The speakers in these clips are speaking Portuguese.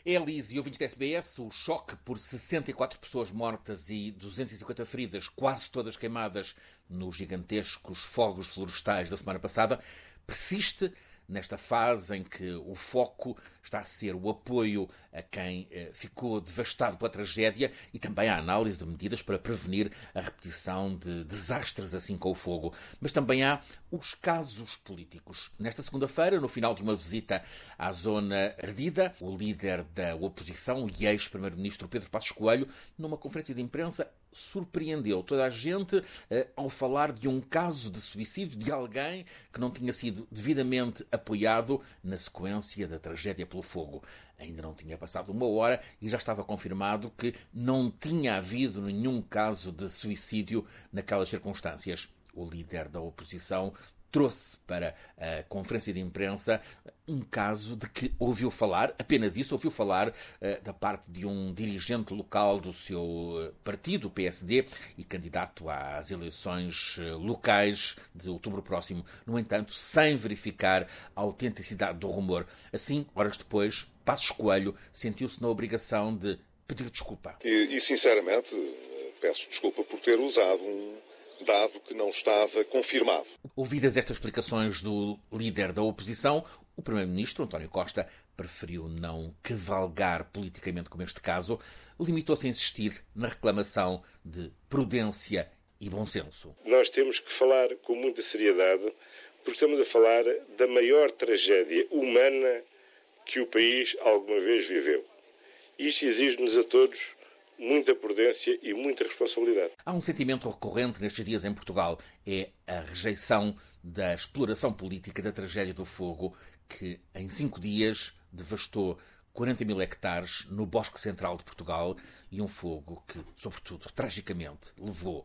Elis e ouvintes da SBS, o choque por 64 pessoas mortas e 250 feridas, quase todas queimadas nos gigantescos fogos florestais da semana passada, persiste nesta fase em que o foco está a ser o apoio a quem ficou devastado pela tragédia e também a análise de medidas para prevenir a repetição de desastres assim com o fogo. Mas também há os casos políticos. Nesta segunda-feira, no final de uma visita à zona ardida, o líder da oposição e ex-primeiro-ministro Pedro Passos Coelho, numa conferência de imprensa, surpreendeu toda a gente ao falar de um caso de suicídio de alguém que não tinha sido devidamente apoiado na sequência da tragédia pelo fogo. Ainda não tinha passado uma hora e já estava confirmado que não tinha havido nenhum caso de suicídio naquelas circunstâncias. O líder da oposição trouxe para a conferência de imprensa um caso de que ouviu falar, apenas isso, ouviu falar da parte de um dirigente local do seu partido, o PSD, e candidato às eleições locais de outubro próximo. No entanto, sem verificar a autenticidade do rumor. Assim, horas depois, Passos Coelho sentiu-se na obrigação de pedir desculpa. E sinceramente, peço desculpa por ter usado um dado que não estava confirmado. Ouvidas estas explicações do líder da oposição, o primeiro-ministro, António Costa, preferiu não cavalgar politicamente como este caso, limitou-se a insistir na reclamação de prudência e bom senso. Nós temos que falar com muita seriedade, porque estamos a falar da maior tragédia humana que o país alguma vez viveu. Isto exige-nos a todos muita prudência e muita responsabilidade. Há um sentimento recorrente nestes dias em Portugal, é a rejeição da exploração política da tragédia do fogo que, em 5 dias, devastou 40 mil hectares no Bosque Central de Portugal e um fogo que, sobretudo, tragicamente, levou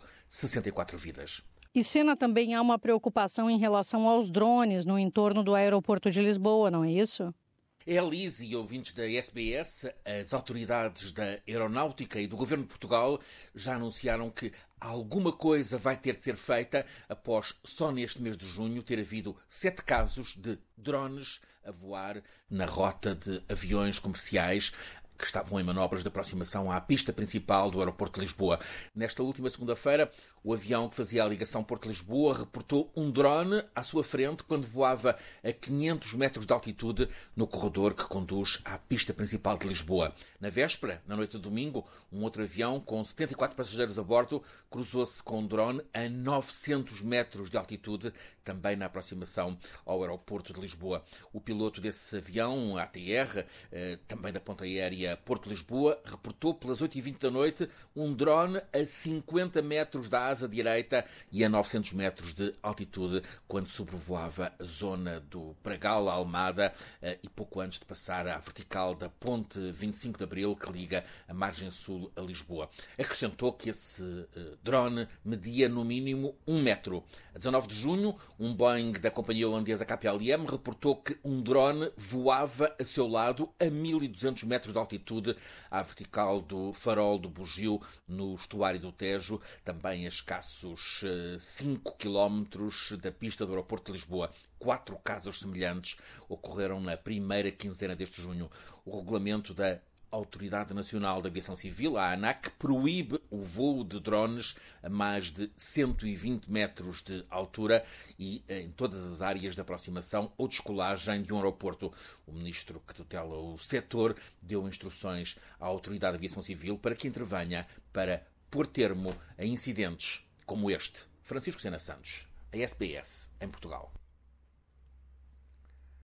64 vidas. E, Sena, também há uma preocupação em relação aos drones no entorno do aeroporto de Lisboa, não é isso? Elis e ouvintes da SBS, as autoridades da Aeronáutica e do Governo de Portugal já anunciaram que alguma coisa vai ter de ser feita após, só neste mês de junho, ter havido 7 casos de drones a voar na rota de aviões comerciais que estavam em manobras de aproximação à pista principal do aeroporto de Lisboa. Nesta última segunda-feira, o avião que fazia a ligação Porto-Lisboa reportou um drone à sua frente quando voava a 500 metros de altitude no corredor que conduz à pista principal de Lisboa. Na véspera, na noite de domingo, um outro avião com 74 passageiros a bordo cruzou-se com um drone a 900 metros de altitude, também na aproximação ao aeroporto de Lisboa. O piloto desse avião, ATR, também da ponta aérea Porto-Lisboa, reportou pelas 8h20 da noite um drone a 50 metros da asa direita e a 900 metros de altitude quando sobrevoava a zona do Pragal, a Almada, e pouco antes de passar à vertical da ponte 25 de Abril que liga a margem sul a Lisboa. Acrescentou que esse drone media no mínimo 1 metro. A 19 de junho, um Boeing da companhia holandesa KPLM reportou que um drone voava a seu lado a 1.200 metros de altitude à vertical do farol do Bugio, no estuário do Tejo, também a escassos 5 quilómetros da pista do aeroporto de Lisboa. 4 casos semelhantes ocorreram na primeira quinzena deste junho. O regulamento da Autoridade Nacional de Aviação Civil, a ANAC, proíbe o voo de drones a mais de 120 metros de altura e em todas as áreas de aproximação ou descolagem de um aeroporto. O ministro que tutela o setor deu instruções à Autoridade de Aviação Civil para que intervenha para pôr termo a incidentes como este. Francisco Sena Santos, a SBS, em Portugal.